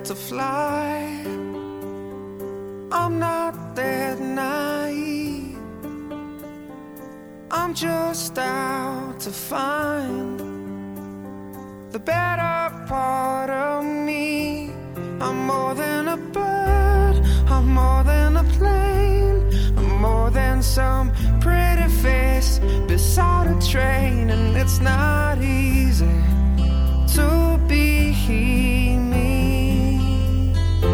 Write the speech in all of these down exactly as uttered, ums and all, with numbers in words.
to fly. I'm not that naive. I'm just out to find the better part of me. I'm more than a bird, I'm more than a plane, I'm more than some pretty face beside a train. And it's not easy to be me.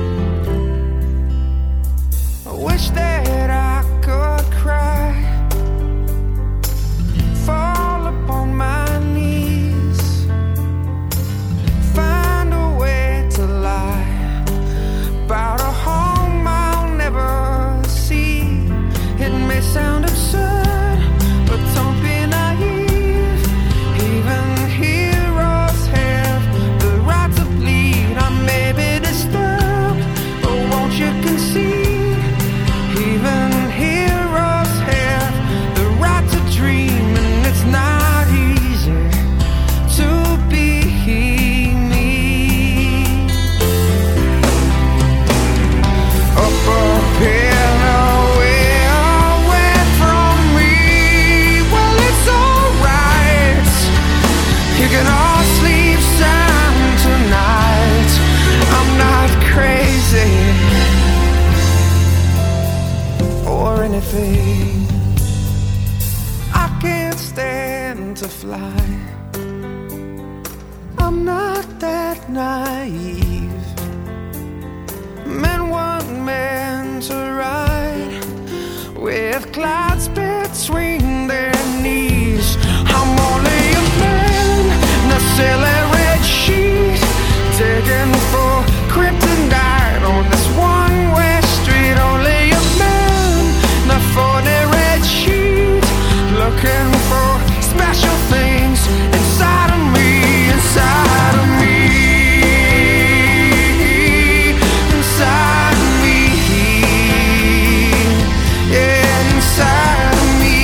I wish that I could cry, fall upon my knees, find a way to lie about a home I'll never see. It may sound absurd, but don't be naive. Even heroes have the right to bleed. I may be disturbed, but won't you concede? Even heroes have the right to dream, and it's not easy to be me. Up, up here, away, away from me. Well, it's alright. You can all sleep sound tonight. I'm not crazy or anything. I can't stand to fly. I'm not that naive. Men weren't meant to ride with clouds between their knees. I'm only a man in a silly red sheet, digging for kryptonite on this one-way street. Only a man in a forty red sheet, looking for special things inside of me, inside of me, inside of me, yeah, inside of me,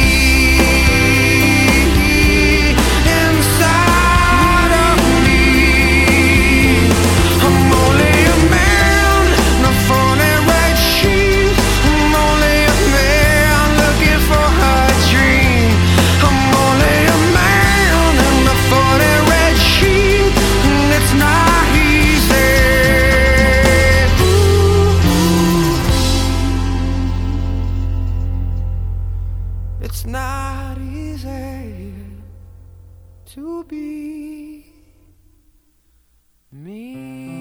inside of me. I'm only a man in a forty red sheet. I'm only a man looking for a dream. I'm only a man in a forty red sheet, and it's not easy. Ooh. It's not easy to be me.